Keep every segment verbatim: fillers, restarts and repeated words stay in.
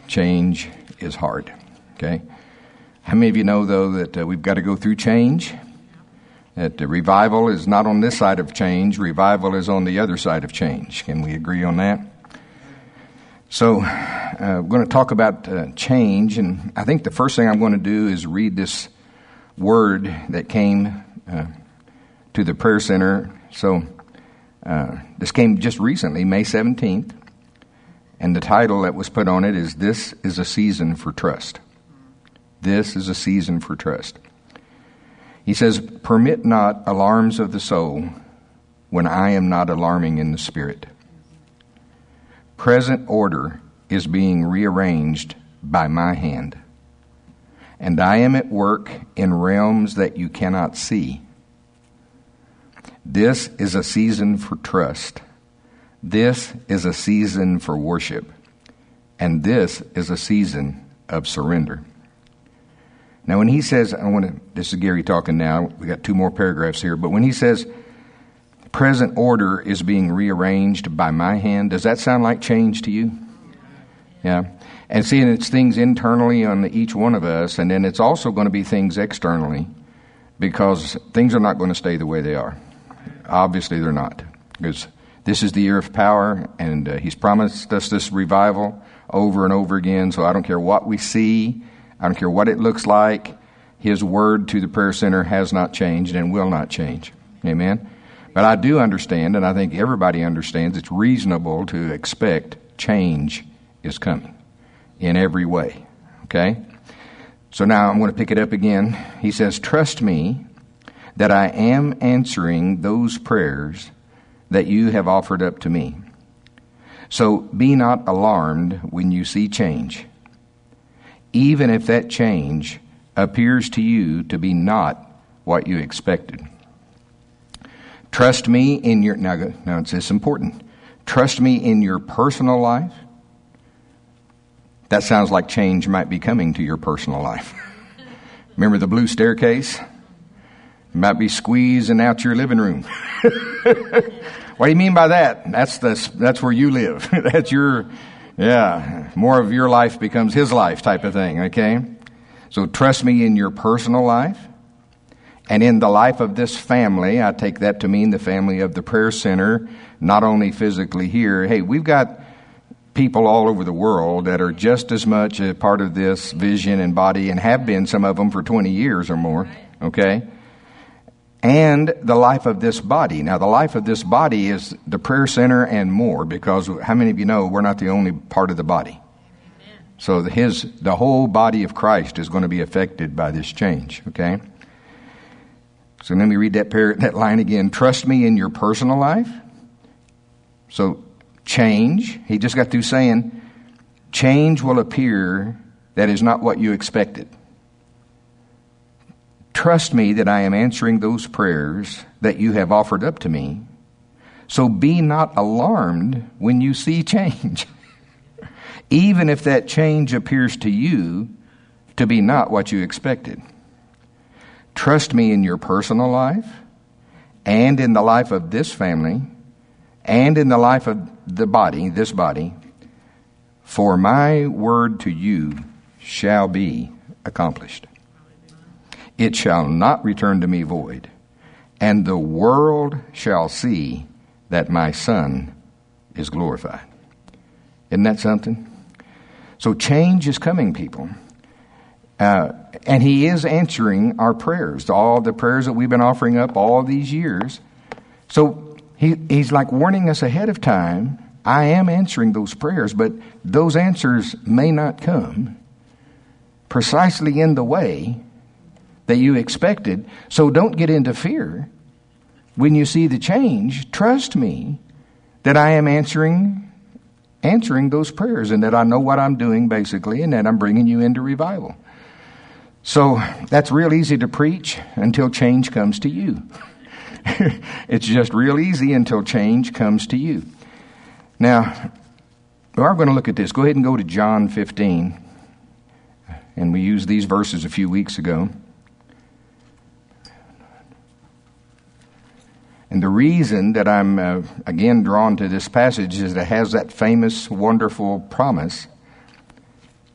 change is hard. Okay? How many of you know, though, that uh, we've got to go through change? That the revival is not on this side of change. Revival is on the other side of change. Can we agree on that? So uh, we're going to talk about uh, change, and I think the first thing I'm going to do is read this word that came uh, to the prayer center. So uh, this came just recently, May seventeenth, and the title that was put on it is, "This is a Season for Trust." This is a season for trust. He says, "Permit not alarms of the soul when I am not alarming in the spirit. Present order is being rearranged by my hand, and I am at work in realms that you cannot see. This is a season for trust. This is a season for worship, and this is a season of surrender." Now, when he says, I want to, this is Gary talking now, we got two more paragraphs here, but when he says, present order is being rearranged by my hand, does that sound like change to you? Yeah. And seeing it's things internally on each one of us, and then it's also going to be things externally, because things are not going to stay the way they are. Obviously, they're not, because this is the year of power, and uh, he's promised us this revival over and over again, so I don't care what we see, I don't care what it looks like. His word to the prayer center has not changed and will not change. Amen? But I do understand, and I think everybody understands, it's reasonable to expect change is coming in every way. Okay? So now I'm going to pick it up again. He says, "Trust me that I am answering those prayers that you have offered up to me. So be not alarmed when you see change, even if that change appears to you to be not what you expected. Trust me in your," now, now it's this important, "trust me in your personal life." That sounds like change might be coming to your personal life. Remember the blue staircase? It might be squeezing out your living room. What do you mean by that? That's the, that's where you live. That's your... Yeah, more of your life becomes his life type of thing, okay? So trust me in your personal life and in the life of this family. I take that to mean the family of the prayer center, not only physically here. Hey, we've got people all over the world that are just as much a part of this vision and body, and have been, some of them, for twenty years or more, okay? And the life of this body. Now, the life of this body is the prayer center and more, because how many of you know we're not the only part of the body? Amen. So his, the whole body of Christ is going to be affected by this change, okay? So let me read that, par- that line again. Trust me in your personal life. So change, he just got through saying, change will appear that is not what you expected. Trust me that I am answering those prayers that you have offered up to me. So be not alarmed when you see change, even if that change appears to you to be not what you expected. Trust me in your personal life, and in the life of this family, and in the life of the body, this body, for my word to you shall be accomplished. It shall not return to me void, and the world shall see that my Son is glorified. Isn't that something? So change is coming, people. Uh, and he is answering our prayers, all the prayers that we've been offering up all these years. So he, he's like warning us ahead of time, I am answering those prayers, but those answers may not come precisely in the way that you expected. So don't get into fear when you see the change. Trust me that I am answering answering those prayers, and that I know what I'm doing, basically, and that I'm bringing you into revival. So that's real easy to preach until change comes to you. It's just real easy until change comes to you. Now, we are going to look at this. Go ahead and go to John fifteen. And we used these verses a few weeks ago. And the reason that I'm, uh, again, drawn to this passage is that it has that famous, wonderful promise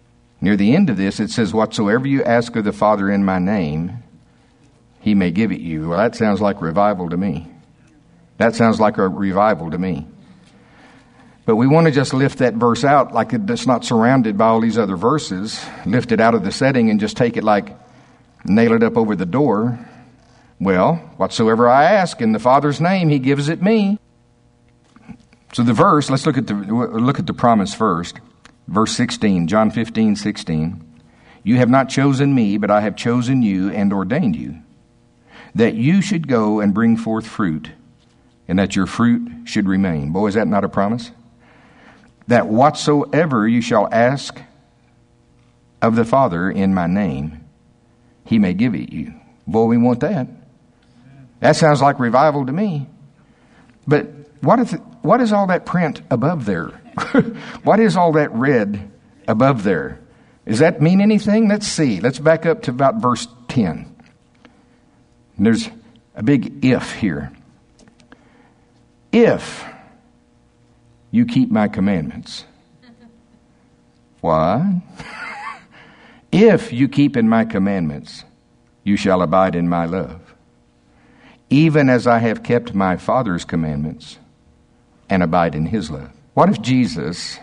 Near the end of this, it says, whatsoever you ask of the Father in my name, he may give it you. Well, that sounds like revival to me. That sounds like a revival to me. But we want to just lift that verse out like it's not surrounded by all these other verses. Lift it out of the setting and just take it like, nail it up over the door. Well, whatsoever I ask in the Father's name, he gives it me. So the verse, let's look at the look at the promise first. Verse sixteen, John fifteen, sixteen. You have not chosen me, but I have chosen you and ordained you, that you should go and bring forth fruit, and that your fruit should remain. Boy, is that not a promise? That whatsoever you shall ask of the Father in my name, he may give it you. Boy, we want that. That sounds like revival to me. But what if, what is all that print above there? What is all that red above there? Does that mean anything? Let's see. Let's back up to about verse ten. And there's a big if here. If you keep my commandments. Why? If you keep in my commandments, you shall abide in my love, even as I have kept my Father's commandments and abide in his love. What if Jesus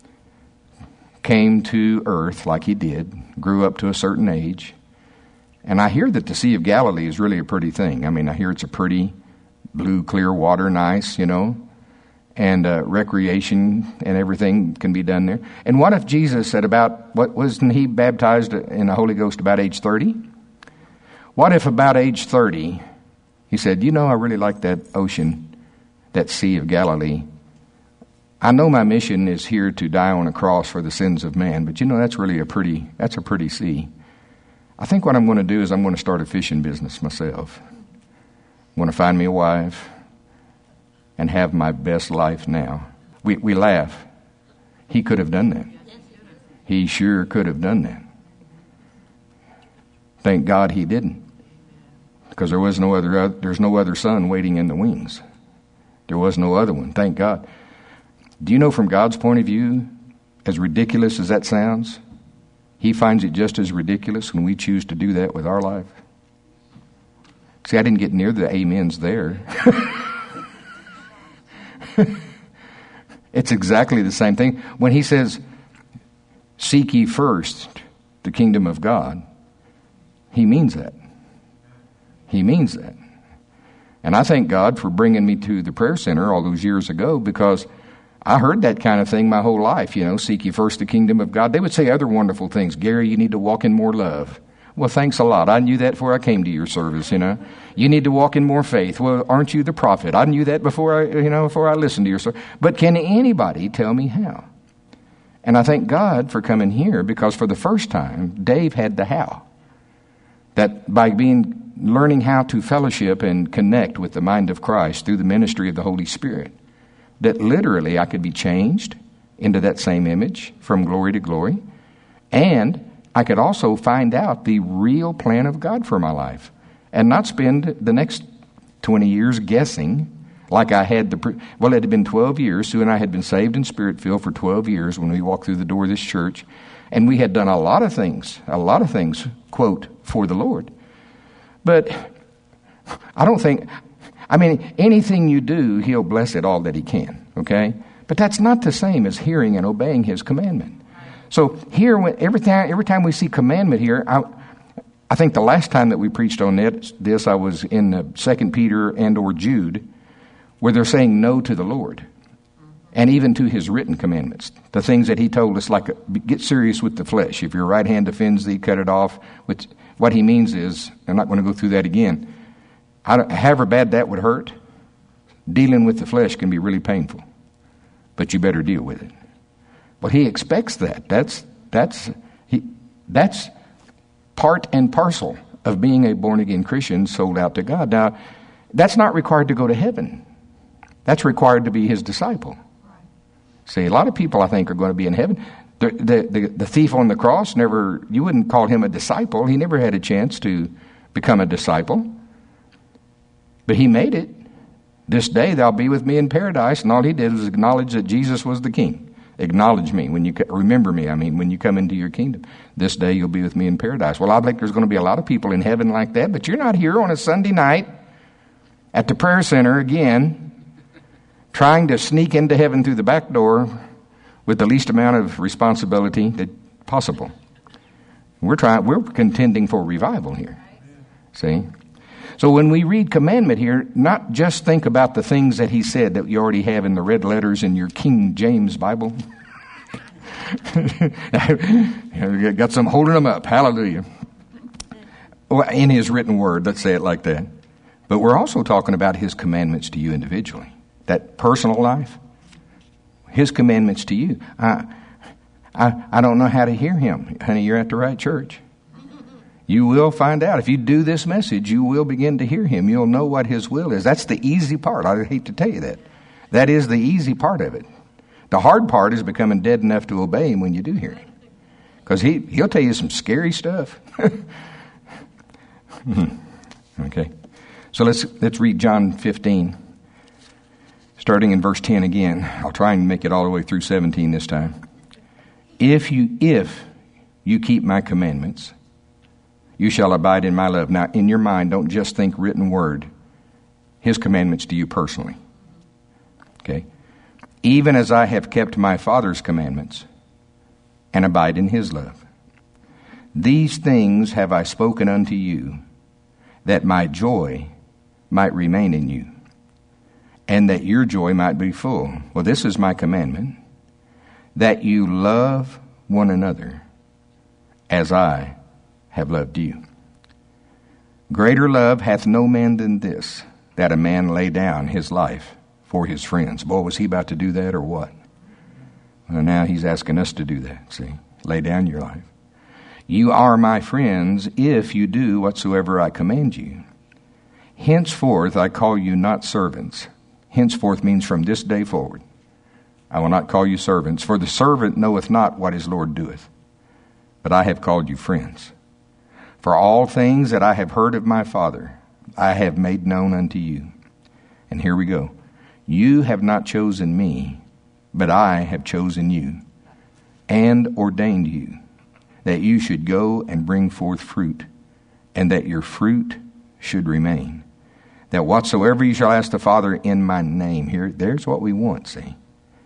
came to earth like he did, grew up to a certain age, and I hear that the Sea of Galilee is really a pretty thing. I mean, I hear it's a pretty blue, clear water, nice, you know, and uh, recreation and everything can be done there. And what if Jesus at about, what wasn't he baptized in the Holy Ghost about age thirty? What if about age thirty, he said, you know, I really like that ocean, that Sea of Galilee. I know my mission is here to die on a cross for the sins of man, but you know, that's really a pretty, that's a pretty sea. I think what I'm going to do is I'm going to start a fishing business myself. I'm going to find me a wife and have my best life now. We we laugh. He could have done that. He sure could have done that. Thank God he didn't. Because there was no other, there's no other son waiting in the wings. There was no other one. Thank God. Do you know from God's point of view, as ridiculous as that sounds, he finds it just as ridiculous when we choose to do that with our life? See, I didn't get near the amens there. It's exactly the same thing. When he says, seek ye first the kingdom of God, he means that. He means that. And I thank God for bringing me to the prayer center all those years ago, because I heard that kind of thing my whole life, you know, seek ye first the kingdom of God. They would say other wonderful things. Gary, you need to walk in more love. Well, thanks a lot. I knew that before I came to your service, you know. You need to walk in more faith. Well, aren't you the prophet? I knew that before I, you know, before I listened to your service. But can anybody tell me how? And I thank God for coming here, because for the first time, Dave had the how. That by being, learning how to fellowship and connect with the mind of Christ through the ministry of the Holy Spirit, that literally I could be changed into that same image from glory to glory, and I could also find out the real plan of God for my life and not spend the next twenty years guessing like I had the, pre- well, it had been twelve years. Sue and I had been saved and Spirit-filled for twelve years when we walked through the door of this church. And we had done a lot of things, a lot of things, quote, for the Lord. But I don't think, I mean, anything you do, he'll bless it all that he can, okay? But that's not the same as hearing and obeying his commandment. So here, when, every time every time we see commandment here, I, I think the last time that we preached on it, this, I was in uh, Second Peter and or Jude, where they're saying no to the Lord, and even to his written commandments, the things that he told us, like get serious with the flesh. If your right hand offends thee, cut it off. Which, what he means is, I'm not going to go through that again. I don't, however bad that would hurt, dealing with the flesh can be really painful, but you better deal with it. Well, he expects that. That's that's he that's part and parcel of being a born-again Christian sold out to God. Now, that's not required to go to heaven. That's required to be his disciple. See, a lot of people, I think, are going to be in heaven. The, the, the, the thief on the cross, never, you wouldn't call him a disciple. He never had a chance to become a disciple. But he made it. This day thou be with me in paradise. And all he did was acknowledge that Jesus was the king. acknowledge me, when you remember me, I mean, when you come into your kingdom. This day you'll be with me in paradise. Well, I think there's going to be a lot of people in heaven like that, but you're not here on a Sunday night at the prayer center again, trying to sneak into heaven through the back door with the least amount of responsibility that possible. We're trying, we're contending for revival here. See? So when we read commandment here, not just think about the things that he said that you already have in the red letters in your King James Bible. Got some holding them up. Hallelujah. Well, in his written word, let's say it like that. But we're also talking about his commandments to you individually. That personal life. His commandments to you. I, I, I don't know how to hear him. Honey, you're at the right church. You will find out. If you do this message, you will begin to hear him. You'll know what his will is. That's the easy part. I hate to tell you that. That is the easy part of it. The hard part is becoming dead enough to obey him when you do hear him. Because he, he'll tell you some scary stuff. Okay. So let's let's read John fifteen, starting in verse ten again. I'll try and make it all the way through seventeen this time. If you if you keep my commandments, you shall abide in my love. Now, in your mind, don't just think written word. His commandments to you personally. Okay? Even as I have kept my Father's commandments and abide in his love. These things have I spoken unto you, that my joy might remain in you, and that your joy might be full. Well, this is my commandment, that you love one another as I have loved you. Greater love hath no man than this, that a man lay down his life for his friends. Boy, was he about to do that or what? Well, now he's asking us to do that, see. Lay down your life. You are my friends if you do whatsoever I command you. Henceforth I call you not servants. Henceforth means from this day forward. I will not call you servants, for the servant knoweth not what his Lord doeth. But I have called you friends. For all things that I have heard of my Father, I have made known unto you. And here we go. You have not chosen me, but I have chosen you, and ordained you, that you should go and bring forth fruit, and that your fruit should remain. That whatsoever you shall ask the Father in my name, here, there's what we want, see.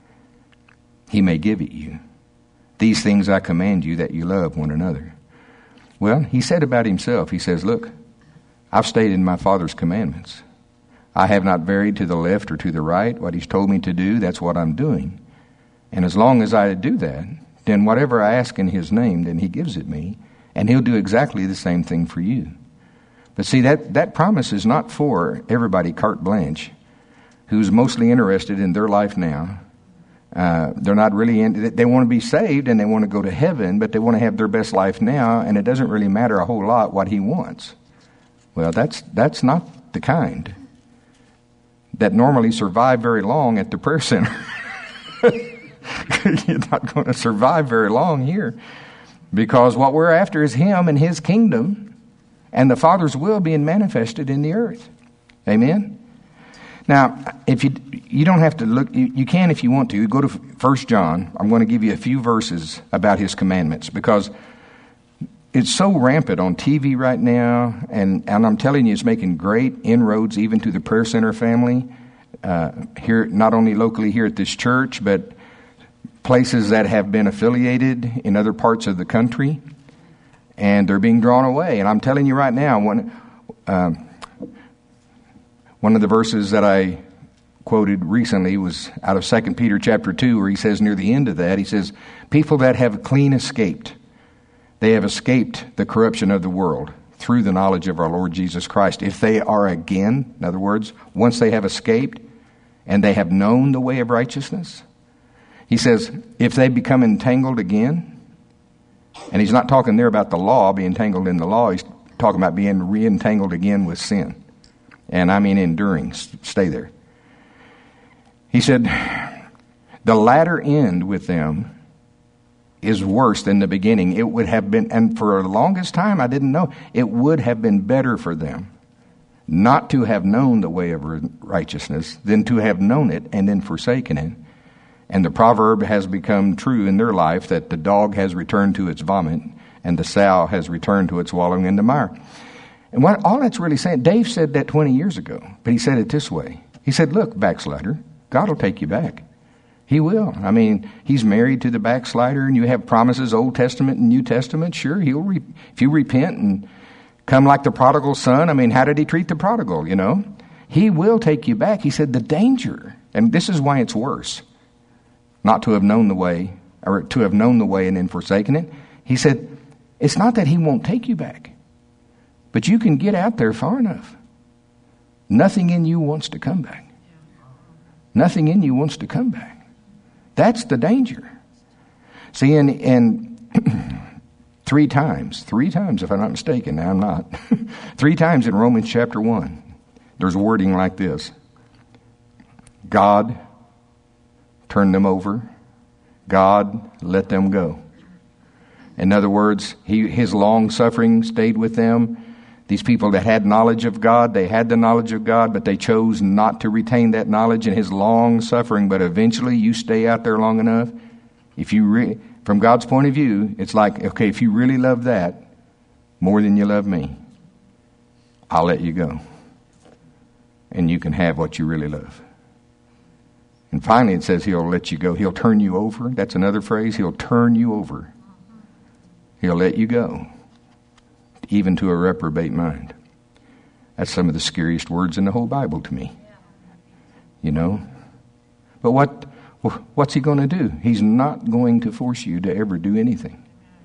He may give it you. These things I command you, that you love one another. Well, he said about himself, he says, look, I've stayed in my Father's commandments. I have not varied to the left or to the right. What he's told me to do, that's what I'm doing. And as long as I do that, then whatever I ask in his name, then he gives it me. And he'll do exactly the same thing for you. But see, that, that promise is not for everybody carte blanche who's mostly interested in their life now. Uh, they're not really in, they want to be saved and they want to go to heaven, but they want to have their best life now, and it doesn't really matter a whole lot what he wants. Well, that's that's not the kind that normally survive very long at the prayer center. You're not going to survive very long here, because what we're after is him and his kingdom and the Father's will being manifested in the earth. Amen? Now, if you you don't have to look, you, you can if you want to. Go to First John. I'm going to give you a few verses about his commandments, because it's so rampant on T V right now, and, and I'm telling you, it's making great inroads even to the prayer center family, uh, here, not only locally here at this church, but places that have been affiliated in other parts of the country, and they're being drawn away. And I'm telling you right now, when... Um, One of the verses that I quoted recently was out of Second Peter chapter two, where he says near the end of that, he says, people that have clean escaped, they have escaped the corruption of the world through the knowledge of our Lord Jesus Christ. If they are again, in other words, once they have escaped and they have known the way of righteousness, he says, if they become entangled again, and he's not talking there about the law, being entangled in the law, he's talking about being re-entangled again with sin. And I mean enduring, stay there. He said, the latter end with them is worse than the beginning. It would have been, and for the longest time I didn't know, it would have been better for them not to have known the way of righteousness than to have known it and then forsaken it And the proverb has become true in their life that the dog has returned to its vomit and the sow has returned to its wallowing in the mire. And what all that's really saying, Dave said that twenty years ago, but he said it this way. He said, look, backslider, God will take you back. He will. I mean, he's married to the backslider, and you have promises, Old Testament and New Testament. Sure, he'll re- if you repent and come like the prodigal son. I mean, how did he treat the prodigal, you know? He will take you back. He said the danger, and this is why it's worse, not to have known the way, or to have known the way and then forsaken it. He said, it's not that he won't take you back, but you can get out there far enough. Nothing in you wants to come back. Nothing in you wants to come back. That's the danger. See, and, and three times, three times, if I'm not mistaken, now I'm not, three times in Romans chapter one, there's wording like this. God, turn them over. God, let them go. In other words, he, his long suffering stayed with them. These people that had knowledge of God, they had the knowledge of God, but they chose not to retain that knowledge in his long suffering. But eventually you stay out there long enough. If you re- from God's point of view, it's like, okay, if you really love that more than you love me, I'll let you go. And you can have what you really love. And finally it says he'll let you go. He'll turn you over. That's another phrase. He'll turn you over. He'll let you go. Even to a reprobate mind. That's some of the scariest words in the whole Bible to me. You know? But what what's he going to do? He's not going to force you to ever do anything.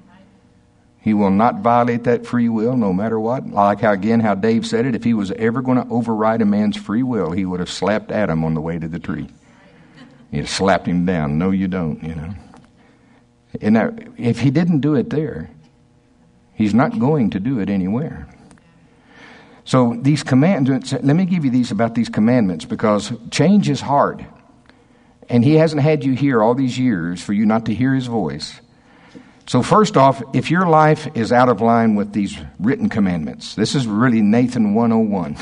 He will not violate that free will no matter what. I like how, again, how Dave said it. If he was ever going to override a man's free will, he would have slapped Adam on the way to the tree. He'd have slapped him down. No, you don't, you know. And now, if he didn't do it there, he's not going to do it anywhere. So these commandments, let me give you these about these commandments, because change is hard. And he hasn't had you here all these years for you not to hear his voice. So first off, if your life is out of line with these written commandments, this is really Nathan one oh one.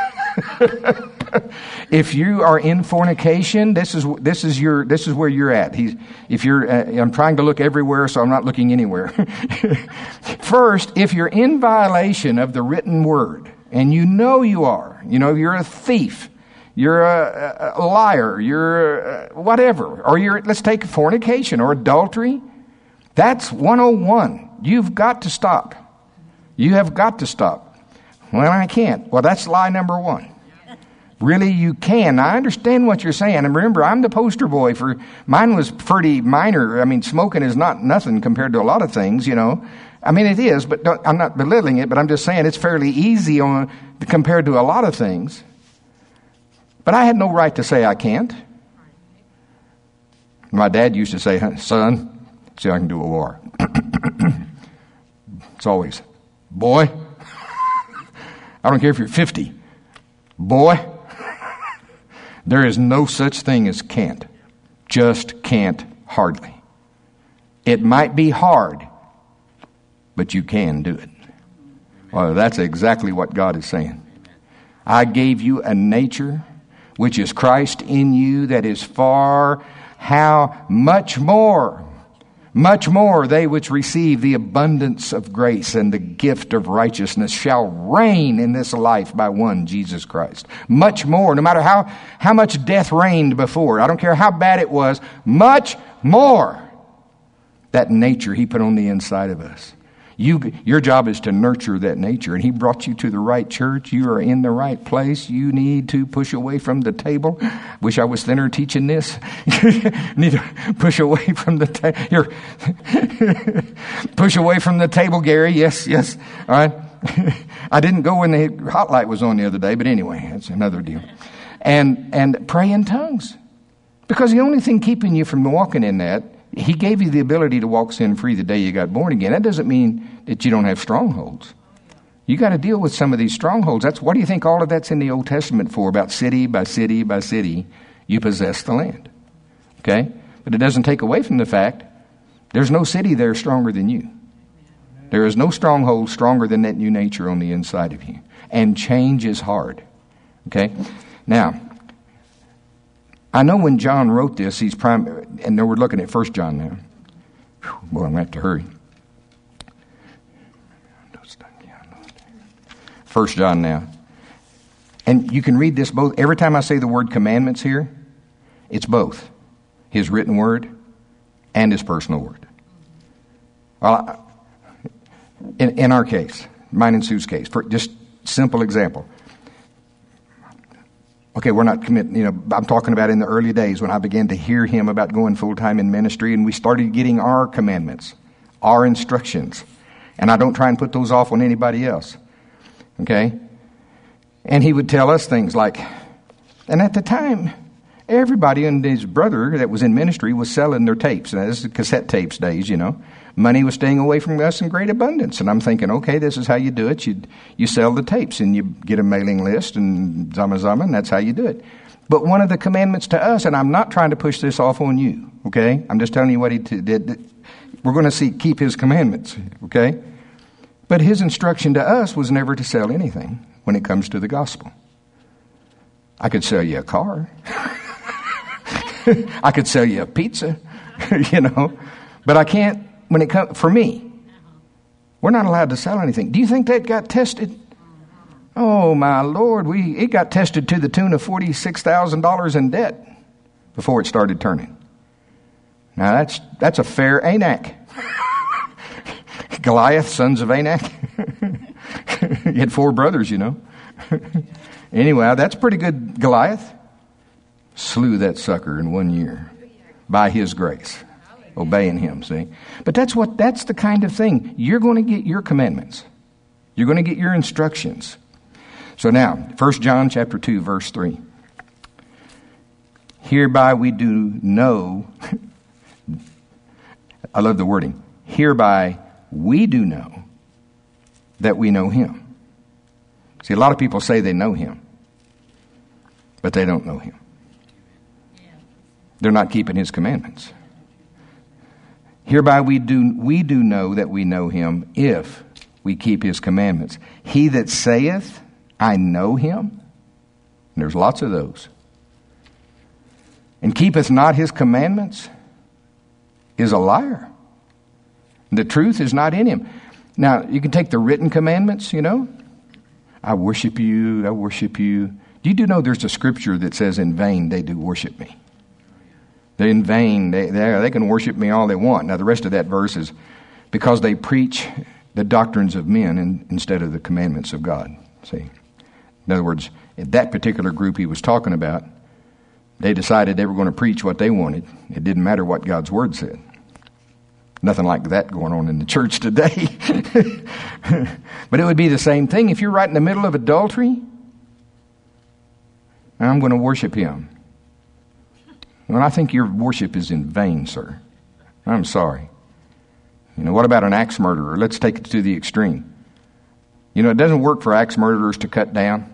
If you are in fornication, this is this is your this is where you're at. He's, if you're, uh, I'm trying to look everywhere, so I'm not looking anywhere. First, if you're in violation of the written word, and you know you are, you know you're a thief, you're a, a liar, you're a, whatever, or you're let's take fornication or adultery. That's one oh one. You've got to stop. You have got to stop. Well, I can't. Well, that's lie number one. Really, you can. I understand what you're saying. And remember, I'm the poster boy for, mine was pretty minor. I mean, smoking is not nothing compared to a lot of things, you know. I mean, it is, but don't, I'm not belittling it, but I'm just saying it's fairly easy on compared to a lot of things. But I had no right to say I can't. My dad used to say, son, see, I can do a war. It's always, boy, I don't care if you're fifty. Boy, there is no such thing as can't. Just can't hardly. It might be hard, but you can do it. Well, that's exactly what God is saying. I gave you a nature which is Christ in you, that is far, how much more, much more they which receive the abundance of grace and the gift of righteousness shall reign in this life by one, Jesus Christ. Much more, no matter how, how much death reigned before, I don't care how bad it was, much more. That nature he put on the inside of us. You, your job is to nurture that nature, and he brought you to the right church. You are in the right place. You need to push away from the table. Wish I was thinner teaching this. Need to push away from the table. Push away from the table, Gary. Yes, yes. All right. I didn't go when the hot light was on the other day, but anyway, that's another deal. And and pray in tongues, because the only thing keeping you from walking in that, he gave you the ability to walk sin-free the day you got born again. That doesn't mean that you don't have strongholds. You got to deal with some of these strongholds. That's what do you think all of that's in the Old Testament for? About city by city by city, you possess the land. Okay? But it doesn't take away from the fact there's no city there stronger than you. There is no stronghold stronger than that new nature on the inside of you. And change is hard. Okay? Now, I know when John wrote this, he's prime, and we're looking at First John now. Whew, boy, I'm going to have to hurry. First John now. And you can read this both. Every time I say the word commandments here, it's both his written word and his personal word. Well, in, in our case, mine and Sue's case, for just simple example. Okay, we're not committing, you know, I'm talking about in the early days when I began to hear him about going full-time in ministry, and we started getting our commandments, our instructions. And I don't try and put those off on anybody else. Okay? And he would tell us things like, and at the time, everybody and his brother that was in ministry was selling their tapes. Now, this is cassette tapes days, you know. Money was staying away from us in great abundance. And I'm thinking, okay, this is how you do it. You you sell the tapes and you get a mailing list and zama zama, and that's how you do it. But one of the commandments to us, and I'm not trying to push this off on you, okay? I'm just telling you what he t- did. We're going to see keep his commandments, okay? But his instruction to us was never to sell anything when it comes to the gospel. I could sell you a car. I could sell you a pizza, you know. But I can't, when it comes, for me, we're not allowed to sell anything. Do you think that got tested? Oh, my Lord, we it got tested to the tune of forty-six thousand dollars in debt before it started turning. Now, that's that's a fair Anak. Goliath, sons of Anak. He had four brothers, you know. Anyway, that's pretty good. Goliath slew that sucker in one year by his grace, obeying him, see. But that's what that's the kind of thing. You're going to get your commandments. You're going to get your instructions. So now, First John chapter two, verse three. Hereby we do know, I love the wording, hereby we do know that we know him. See, a lot of people say they know him, but they don't know him. They're not keeping his commandments. Hereby we do we do know that we know him if we keep his commandments. He that saith, I know him, and there's lots of those, and keepeth not his commandments, is a liar. The truth is not in him. Now, you can take the written commandments, you know. I worship you, I worship you. Do you do know there's a scripture that says, in vain they do worship me? They're in vain. They, they, they can worship me all they want. Now, the rest of that verse is because they preach the doctrines of men in, instead of the commandments of God. See? In other words, that particular group he was talking about, they decided they were going to preach what they wanted. It didn't matter what God's word said. Nothing like that going on in the church today. But it would be the same thing if you're right in the middle of adultery. I'm going to worship him. Well, I think your worship is in vain, sir. I'm sorry. You know, what about an axe murderer? Let's take it to the extreme. You know, it doesn't work for axe murderers to cut down.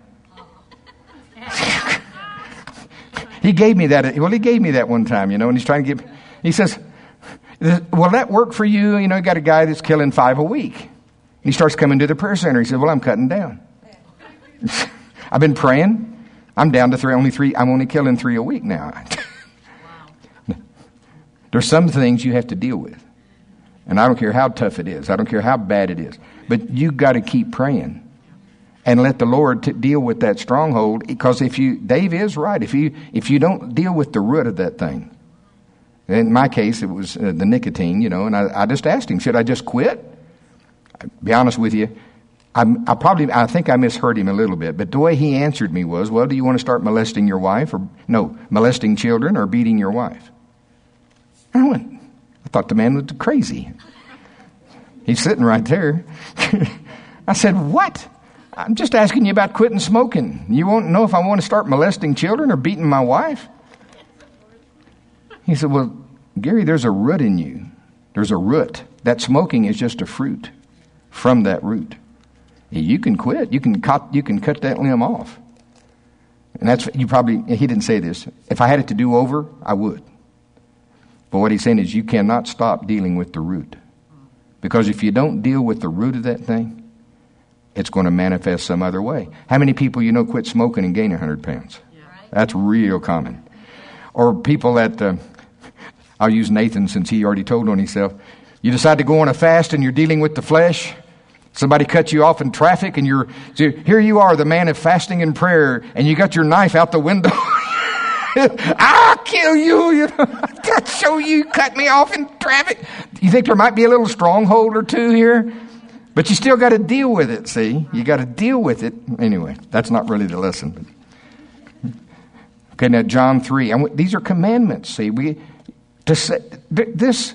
He gave me that. Well, he gave me that one time, you know, and he's trying to give, he says, will that work for you? You know, you got a guy that's killing five a week. He starts coming to the prayer center. He said, well, I'm cutting down. I've been praying. I'm down to three, only three. I'm only killing three a week now. Wow. There's some things you have to deal with. And I don't care how tough it is. I don't care how bad it is. But you got to keep praying and let the Lord t- deal with that stronghold. Because if you, Dave is right. If you, if you don't deal with the root of that thing, in my case, it was uh, the nicotine, you know, and I, I just asked him, should I just quit? I'll be honest with you. I'm, I probably, I think I misheard him a little bit, but the way he answered me was, well, do you want to start molesting your wife or, no, molesting children or beating your wife? I went, I thought the man was crazy. He's sitting right there. I said, what? I'm just asking you about quitting smoking. You won't know if I want to start molesting children or beating my wife? He said, well, Gary, there's a root in you. There's a root. That smoking is just a fruit from that root. You can quit. You can cut, you can cut that limb off. And that's, you probably, he didn't say this. If I had it to do over, I would. But what he's saying is you cannot stop dealing with the root. Because if you don't deal with the root of that thing, it's going to manifest some other way. How many people you know quit smoking and gain one hundred pounds? Yeah. That's real common. Or people that, uh, I'll use Nathan since he already told on himself. You decide to go on a fast and you're dealing with the flesh. Somebody cuts you off in traffic and you're, so here you are, the man of fasting and prayer, and you got your knife out the window. I'll kill you. You know, I'll show you, cut me off in traffic. You think there might be a little stronghold or two here? But you still got to deal with it, see? You got to deal with it. Anyway, that's not really the lesson. Okay, now John three. And these are commandments, see? We to say, this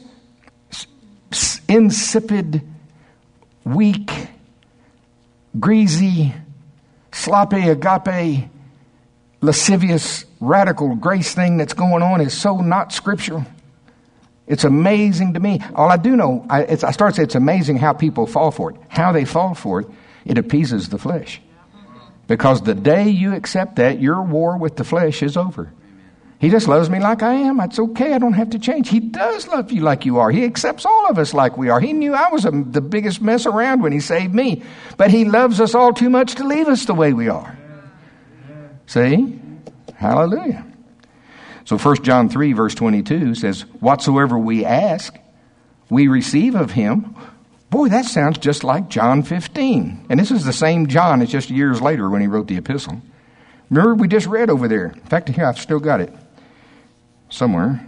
insipid, weak, greasy, sloppy, agape, lascivious, radical grace thing that's going on is so not scriptural. It's amazing to me. All I do know, I, it's, I start to say it's amazing how people fall for it. How they fall for it, it appeases the flesh. Because the day you accept that, your war with the flesh is over. He just loves me like I am. It's okay. I don't have to change. He does love you like you are. He accepts all of us like we are. He knew I was a, the biggest mess around when he saved me. But he loves us all too much to leave us the way we are. See? Hallelujah. So First John three verse twenty-two says, whatsoever we ask, we receive of him. Boy, that sounds just like John fifteen. And this is the same John. It's just years later when he wrote the epistle. Remember, we just read over there. In fact, here, I've still got it somewhere.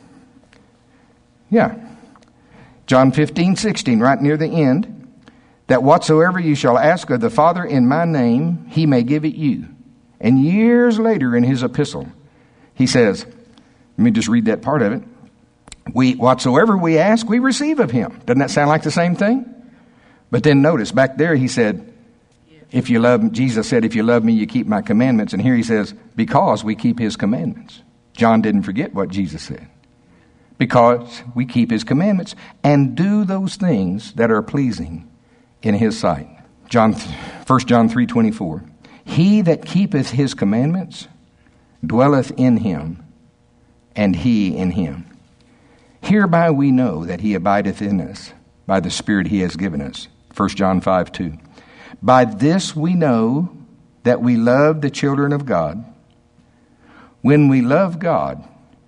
Yeah. John fifteen, sixteen, right near the end. That whatsoever you shall ask of the Father in my name, he may give it you. And years later in his epistle, he says, let me just read that part of it. We, whatsoever we ask, we receive of him. Doesn't that sound like the same thing? But then notice, back there he said, if you love, Jesus said, if you love me, you keep my commandments. And here he says, because we keep his commandments. John didn't forget what Jesus said. Because we keep his commandments and do those things that are pleasing in his sight. John, First John three twenty-four. He that keepeth his commandments dwelleth in him, and he in him. Hereby we know that he abideth in us, by the Spirit he has given us. First John five two. By this we know that we love the children of God, when we love God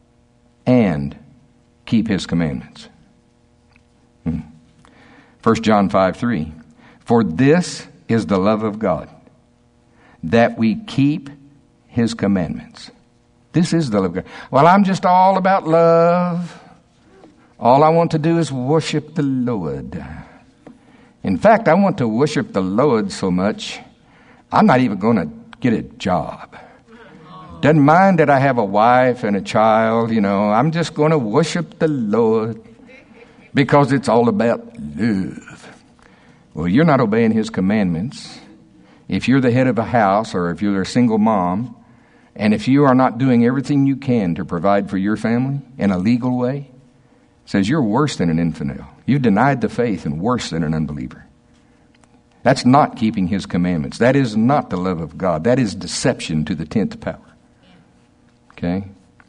and keep his commandments. Hmm. First John five three. For this is the love of God, that we keep his commandments. This is the love of God. Well, I'm just all about love. All I want to do is worship the Lord. In fact, I want to worship the Lord so much, I'm not even going to get a job. Doesn't mind that I have a wife and a child, you know. I'm just going to worship the Lord because it's all about love. Well, you're not obeying his commandments. If you're the head of a house or if you're a single mom, and if you are not doing everything you can to provide for your family in a legal way, it says you're worse than an infidel. You've denied the faith and worse than an unbeliever. That's not keeping his commandments. That is not the love of God. That is deception to the tenth power. Okay?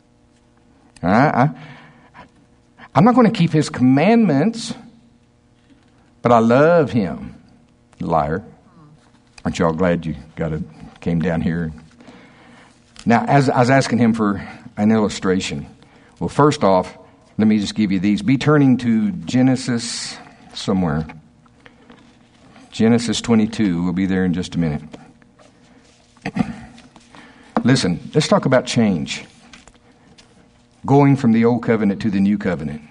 I, I, I'm not going to keep his commandments, but I love him. Liar. Aren't y'all glad you got it, came down here? Now, as I was asking him for an illustration. Well, first off, let me just give you these. Be turning to Genesis somewhere. Genesis twenty-two. We'll be there in just a minute. Listen, let's talk about change. Going from the old covenant to the new covenant.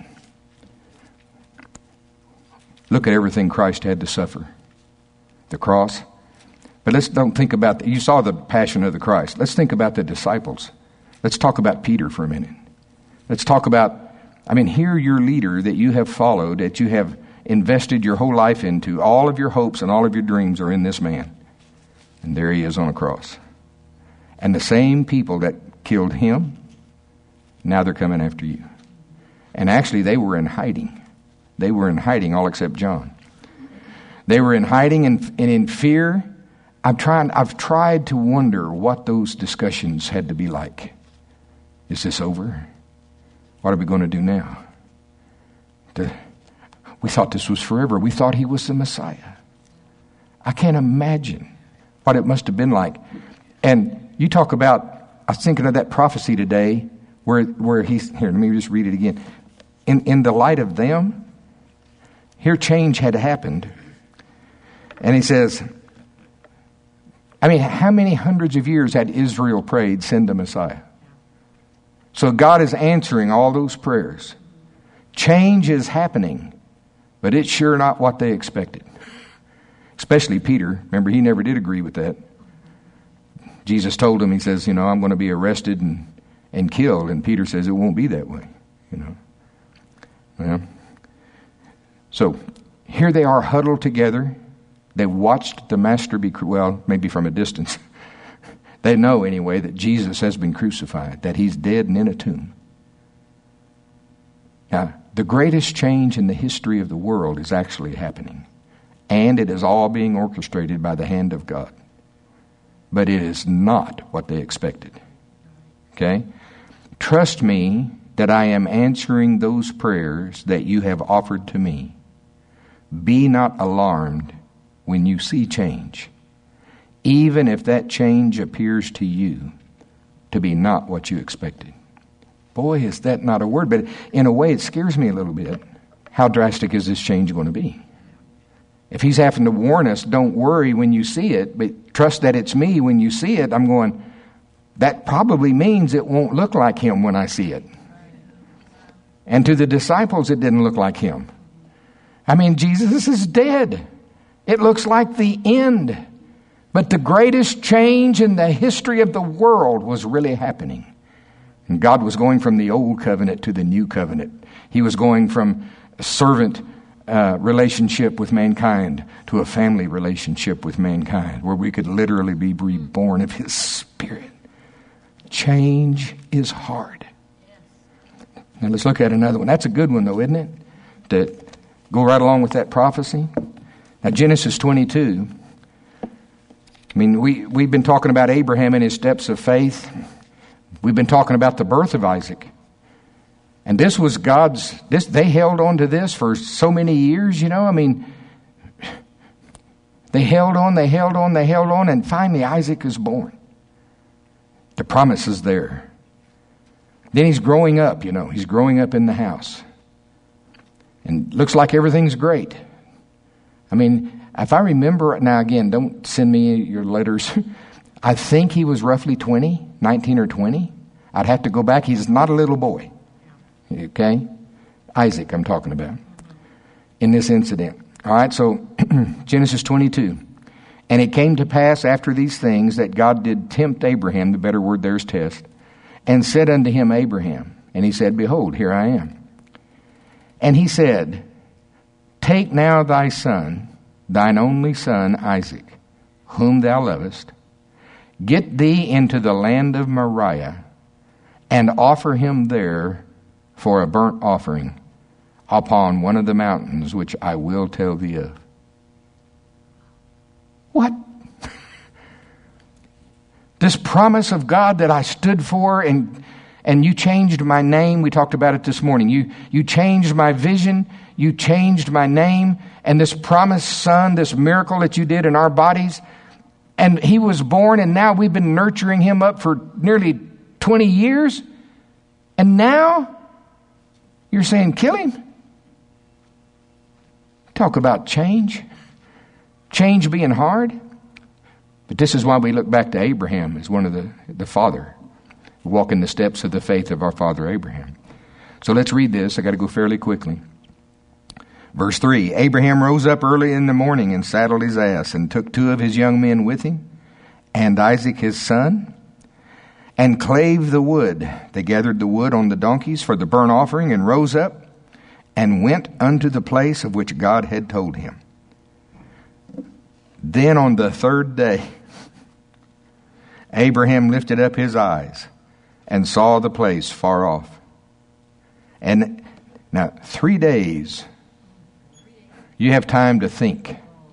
Look at everything Christ had to suffer. The cross. But let's don't think about, the, you saw the passion of the Christ. Let's think about the disciples. Let's talk about Peter for a minute. Let's talk about, I mean, here your leader that you have followed, that you have invested your whole life into, all of your hopes and all of your dreams are in this man. And there he is on a cross. And the same people that killed him, now they're coming after you. And actually they were in hiding. They were in hiding, all except John. They were in hiding and, and in fear. I'm trying, I've tried to wonder what those discussions had to be like. Is this over? What are we going to do now? The, we thought this was forever. We thought he was the Messiah. I can't imagine what it must have been like. And you talk about, I was thinking of that prophecy today where where he's here. Let me just read it again. In in the light of them, here change had happened, and he says, I mean, how many hundreds of years had Israel prayed, send a Messiah? So God is answering all those prayers. Change is happening, but it's sure not what they expected. Especially Peter. Remember, he never did agree with that. Jesus told him, he says, you know, I'm going to be arrested and, and killed. And Peter says, it won't be that way, you know. Well, so here they are huddled together. They watched the master be, well, maybe from a distance. They know anyway that Jesus has been crucified, that he's dead and in a tomb. Now, the greatest change in the history of the world is actually happening. And it is all being orchestrated by the hand of God. But it is not what they expected. Okay? Trust me that I am answering those prayers that you have offered to me. Be not alarmed when you see change, even if that change appears to you to be not what you expected. Boy, is that not a word, but in a way it scares me a little bit. How drastic is this change going to be? If he's having to warn us, don't worry when you see it, but trust that it's me when you see it, I'm going, that probably means it won't look like him when I see it. And to the disciples, it didn't look like him. I mean, Jesus is dead. It looks like the end. But the greatest change in the history of the world was really happening. And God was going from the old covenant to the new covenant. He was going from a servant uh, relationship with mankind to a family relationship with mankind, where we could literally be reborn of his Spirit. Change is hard. Now let's look at another one. That's a good one though, isn't it? To go right along with that prophecy. Now Genesis twenty-two. I mean, we, we've been talking about Abraham and his steps of faith. We've been talking about the birth of Isaac. And this was God's, this they held on to this for so many years, you know. I mean, they held on, they held on, they held on, and finally Isaac is born. The promise is there. Then he's growing up, you know. He's growing up in the house. And looks like everything's great. I mean, if I remember, now again, don't send me your letters. I think he was roughly twenty, nineteen or twenty. I'd have to go back. He's not a little boy. Okay? Isaac, I'm talking about. In this incident. All right, so Genesis twenty-two. And it came to pass after these things that God did tempt Abraham, the better word there is test, and said unto him, Abraham. And he said, Behold, here I am. And he said, Take now thy son, thine only son Isaac, whom thou lovest, get thee into the land of Moriah, and offer him there for a burnt offering upon one of the mountains which I will tell thee of. What? This promise of God that I stood for, and and you changed my name. We talked about it this morning. You you changed my vision. You changed my name. And this promised son, this miracle that you did in our bodies. And he was born, and now we've been nurturing him up for nearly twenty years. And now you're saying, kill him? Talk about change. Change being hard. But this is why we look back to Abraham as one of the, the father, walking the steps of the faith of our father Abraham. So let's read this. I got to go fairly quickly. Verse three, Abraham rose up early in the morning and saddled his ass and took two of his young men with him and Isaac his son and clave the wood. They gathered the wood on the donkeys for the burnt offering and rose up and went unto the place of which God had told him. Then on the third day, Abraham lifted up his eyes and saw the place far off. And now three days, you have time to think.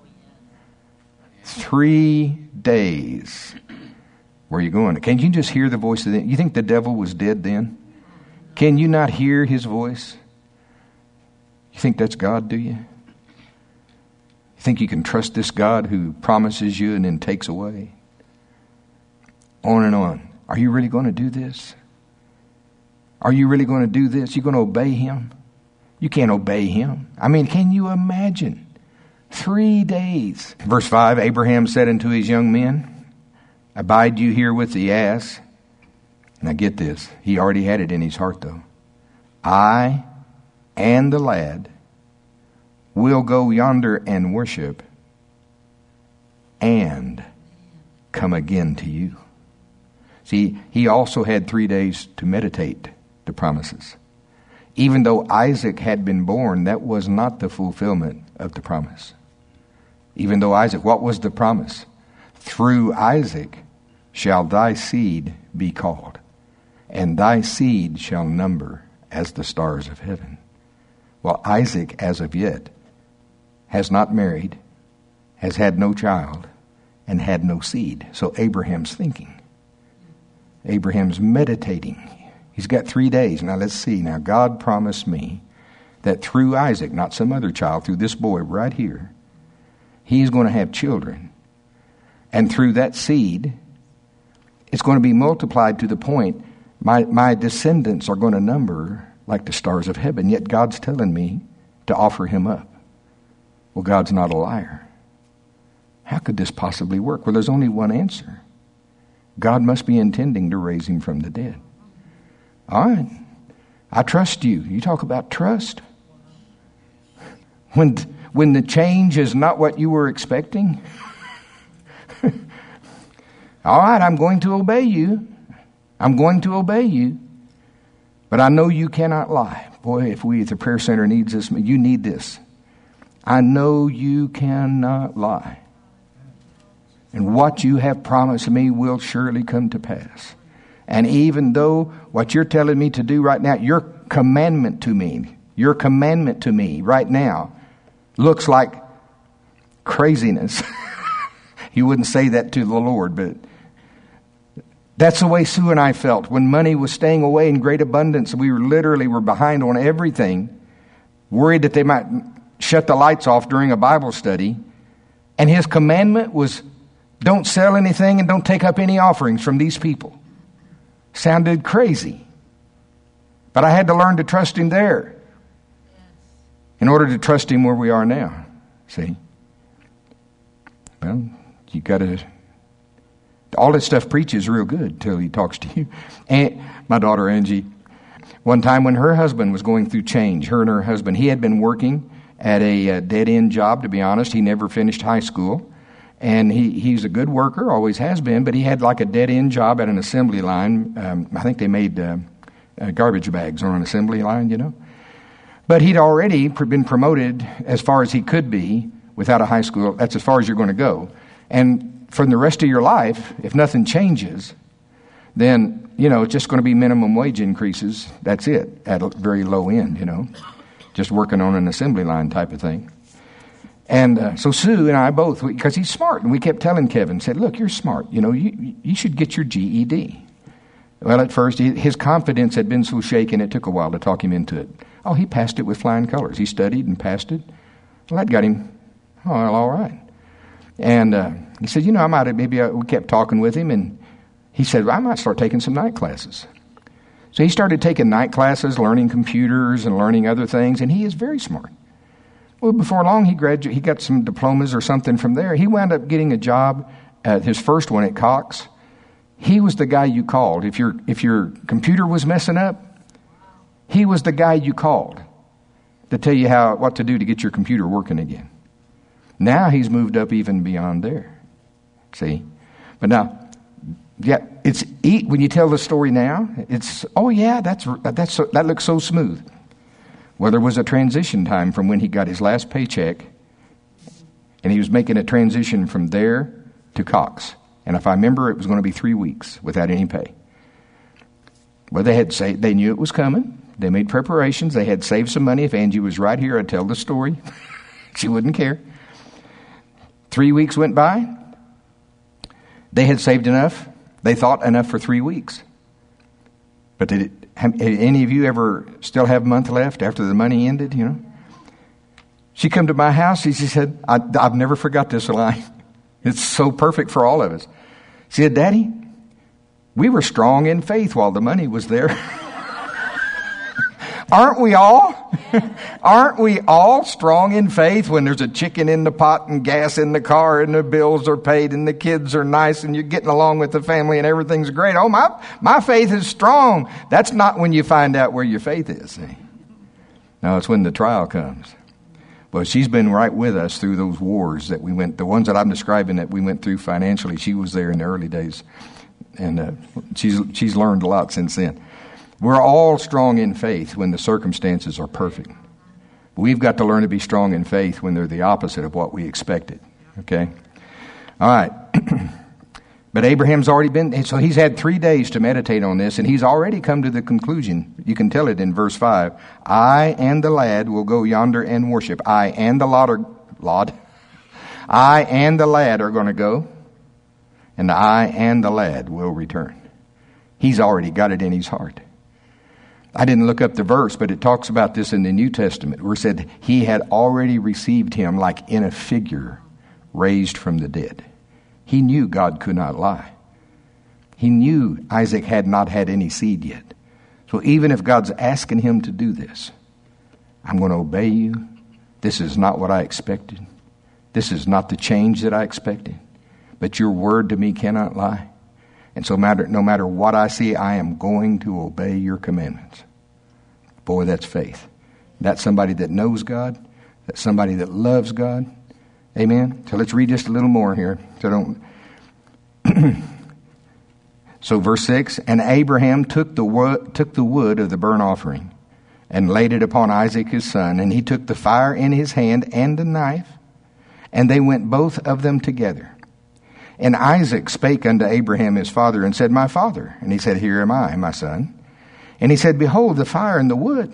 Three days. Where are you going? Can you just hear the voice of the... You think the devil was dead then? Can you not hear his voice? You think that's God, do you? You think you can trust this God who promises you and then takes away? On and on. Are you really going to do this? Are you really going to do this? You going to obey him? You can't obey him. I mean, can you imagine? Three days. Verse five, Abraham said unto his young men, abide you here with the ass. Now get this. He already had it in his heart though. I and the lad will go yonder and worship and come again to you. See, he also had three days to meditate the promises. Even though Isaac had been born, that was not the fulfillment of the promise. Even though Isaac, what was the promise? Through Isaac shall thy seed be called, and thy seed shall number as the stars of heaven. Well, Isaac, as of yet, has not married, has had no child, and had no seed. So Abraham's thinking. Abraham's meditating. He's got three days. Now let's see. Now God promised me that through Isaac, not some other child, through this boy right here, he's going to have children. And through that seed, it's going to be multiplied to the point my, my descendants are going to number like the stars of heaven. Yet God's telling me to offer him up. Well, God's not a liar. How could this possibly work? Well, there's only one answer. God must be intending to raise him from the dead. All right. I trust you. You talk about trust. When, when the change is not what you were expecting. All right, I'm going to obey you. I'm going to obey you. But I know you cannot lie. Boy, if we at the prayer center needs this, you need this. I know you cannot lie. And what you have promised me will surely come to pass. And even though what you're telling me to do right now, your commandment to me, your commandment to me right now looks like craziness. You wouldn't say that to the Lord, but that's the way Sue and I felt when money was staying away in great abundance. We were literally were behind on everything, worried that they might shut the lights off during a Bible study. And his commandment was, don't sell anything and don't take up any offerings from these people. Sounded crazy. But I had to learn to trust him there in order to trust him where we are now. See? Well, you got to... All this stuff preaches real good until he talks to you. And my daughter Angie, one time when her husband was going through change, her and her husband, he had been working at a, a dead-end job, to be honest. He never finished high school. And he, he's a good worker, always has been, but he had like a dead-end job at an assembly line. Um, I think they made uh, uh, garbage bags on an assembly line, you know. But he'd already been promoted as far as he could be without a high school. That's as far as you're going to go. And for the rest of your life, if nothing changes, then, you know, it's just going to be minimum wage increases. That's it, at a very low end, you know. Just working on an assembly line type of thing. And uh, so Sue and I both, because he's smart, and we kept telling Kevin, said, look, you're smart. You know, you, you should get your G E D. Well, at first, he, his confidence had been so shaken, it took a while to talk him into it. Oh, he passed it with flying colors. He studied and passed it. Well, that got him, oh, well, all right. And uh, he said, you know, I might have, maybe I, we kept talking with him, and he said, well, I might start taking some night classes. So he started taking night classes, learning computers and learning other things, and he is very smart. Well, before long, he graduated. He got some diplomas or something from there. He wound up getting a job, at his first one at Cox. He was the guy you called. If your if your computer was messing up, he was the guy you called to tell you how what to do to get your computer working again. Now he's moved up even beyond there. See? But now, yeah, it's when you tell the story now, it's, oh yeah, that's that's so, that looks so smooth. Well, there was a transition time from when he got his last paycheck, and he was making a transition from there to Cox. And if I remember, it was going to be three weeks without any pay. Well, they had say they knew it was coming. They made preparations. They had saved some money. If Angie was right here, I'd tell the story. She wouldn't care. Three weeks went by. They had saved enough. They thought enough for three weeks. But did, it, have any of you ever still have a month left after the money ended, you know? She come to my house. She said, I, I've never forgot this line. It's so perfect for all of us. She said, Daddy, we were strong in faith while the money was there. Aren't we all? Aren't we all strong in faith when there's a chicken in the pot and gas in the car and the bills are paid and the kids are nice and you're getting along with the family and everything's great? Oh, my, my faith is strong. That's not when you find out where your faith is. See? No, it's when the trial comes. Well, she's been right with us through those wars that we went, the ones that I'm describing that we went through financially. She was there in the early days. And uh, she's she's learned a lot since then. We're all strong in faith when the circumstances are perfect. We've got to learn to be strong in faith when they're the opposite of what we expected. Okay? All right. But Abraham's already been, so he's had three days to meditate on this, and he's already come to the conclusion. You can tell it in verse five. I and the lad will go yonder and worship. I and the lad are, lad. I and the lad are going to go, and I and the lad will return. He's already got it in his heart. I didn't look up the verse, but it talks about this in the New Testament, where it said he had already received him like in a figure raised from the dead. He knew God could not lie. He knew Isaac had not had any seed yet. So even if God's asking him to do this, I'm going to obey you. This is not what I expected. This is not the change that I expected. But your word to me cannot lie. And so matter, no matter what I see, I am going to obey your commandments. Boy, that's faith. That's somebody that knows God. That's somebody that loves God. Amen. So let's read just a little more here. So don't. So verse six, and Abraham took the wood, took the wood of the burnt offering and laid it upon Isaac his son, and he took the fire in his hand and the knife, and they went both of them together. And Isaac spake unto Abraham his father and said, My father. And he said, Here am I, my son. And he said, Behold, the fire and the wood.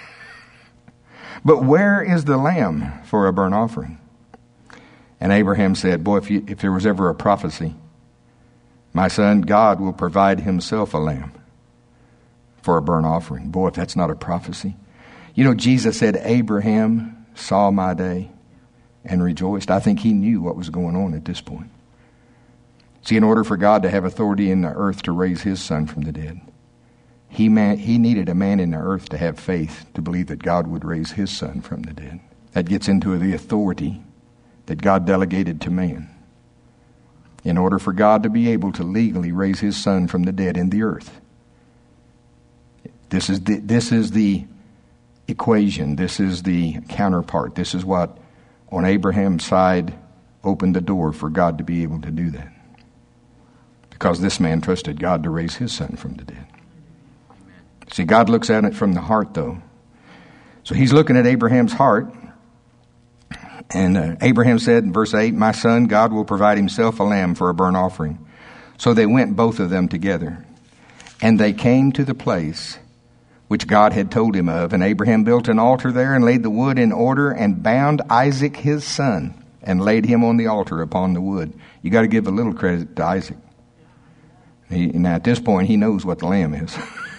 But where is the lamb for a burnt offering? And Abraham said, Boy, if, you, if there was ever a prophecy, my son, God will provide himself a lamb for a burnt offering. Boy, if that's not a prophecy. You know, Jesus said, Abraham saw my day and rejoiced. I think he knew what was going on at this point. See, in order for God to have authority in the earth to raise his son from the dead, he, man, he needed a man in the earth to have faith to believe that God would raise his son from the dead. That gets into the authority that God delegated to man. In order for God to be able to legally raise his son from the dead in the earth. This is the, this is the equation. This is the counterpart. This is what, on Abraham's side, opened the door for God to be able to do that. Because this man trusted God to raise his son from the dead. See, God looks at it from the heart, though. So he's looking at Abraham's heart. And uh, Abraham said in verse eight, My son, God will provide himself a lamb for a burnt offering. So they went both of them together. And they came to the place which God had told him of. And Abraham built an altar there and laid the wood in order and bound Isaac his son and laid him on the altar upon the wood. You got to give a little credit to Isaac. He, now at this point, he knows what the lamb is.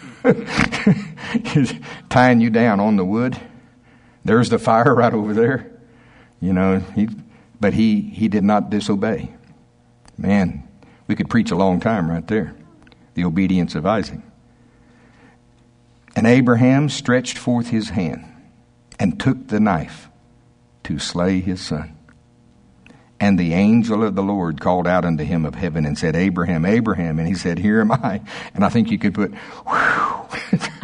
He's tying you down on the wood. There's the fire right over there. You know, he, but he, he did not disobey. Man, we could preach a long time right there. The obedience of Isaac. And Abraham stretched forth his hand and took the knife to slay his son. And the angel of the Lord called out unto him of heaven and said, Abraham, Abraham. And he said, Here am I. And I think you could put, whew.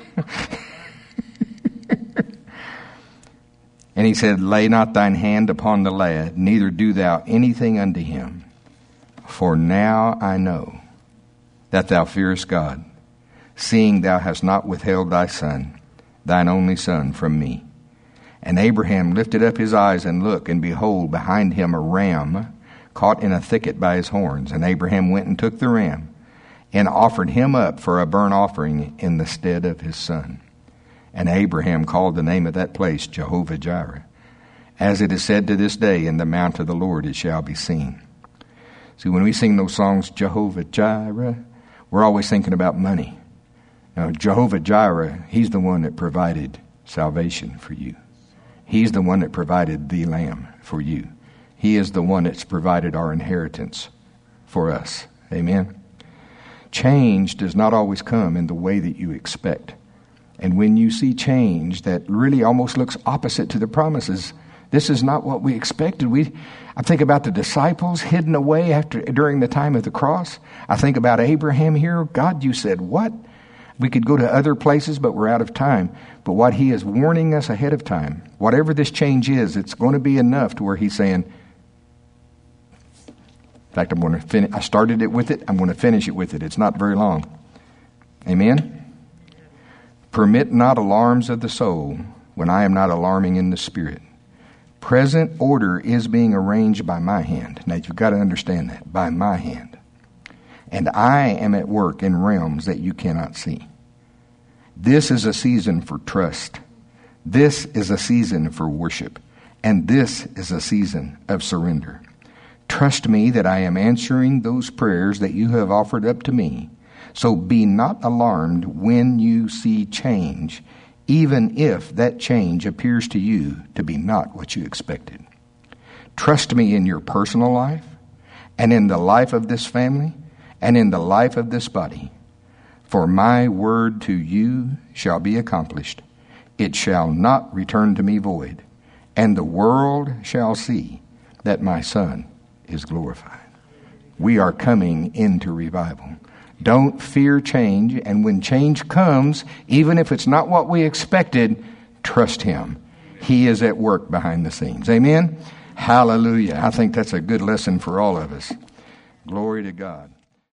And he said, Lay not thine hand upon the lad, neither do thou anything unto him. For now I know that thou fearest God, seeing thou hast not withheld thy son, thine only son, from me. And Abraham lifted up his eyes and looked, and behold, behind him a ram caught in a thicket by his horns. And Abraham went and took the ram and offered him up for a burnt offering in the stead of his son. And Abraham called the name of that place Jehovah-Jireh. As it is said to this day, in the mount of the Lord it shall be seen. See, when we sing those songs, Jehovah-Jireh, we're always thinking about money. Now, Jehovah-Jireh, he's the one that provided salvation for you. He's the one that provided the lamb for you. He is the one that's provided our inheritance for us. Amen? Change does not always come in the way that you expect. And when you see change that really almost looks opposite to the promises, this is not what we expected. We, I think about the disciples hidden away after during the time of the cross. I think about Abraham here. God, you said what? We could go to other places, but we're out of time. But what he is warning us ahead of time, whatever this change is, it's going to be enough to where he's saying, in fact, I'm going to finish. I started it with it. I'm going to finish it with it. It's not very long. Amen? Permit not alarms of the soul when I am not alarming in the spirit. Present order is being arranged by my hand. Now, you've got to understand that. By my hand. And I am at work in realms that you cannot see. This is a season for trust. This is a season for worship. And this is a season of surrender. Trust me that I am answering those prayers that you have offered up to me. So be not alarmed when you see change, even if that change appears to you to be not what you expected. Trust me in your personal life, and in the life of this family, and in the life of this body. For my word to you shall be accomplished. It shall not return to me void, and the world shall see that my Son is glorified. We are coming into revival. Don't fear change, and when change comes, even if it's not what we expected, trust him. He is at work behind the scenes. Amen? Hallelujah. I think that's a good lesson for all of us. Glory to God.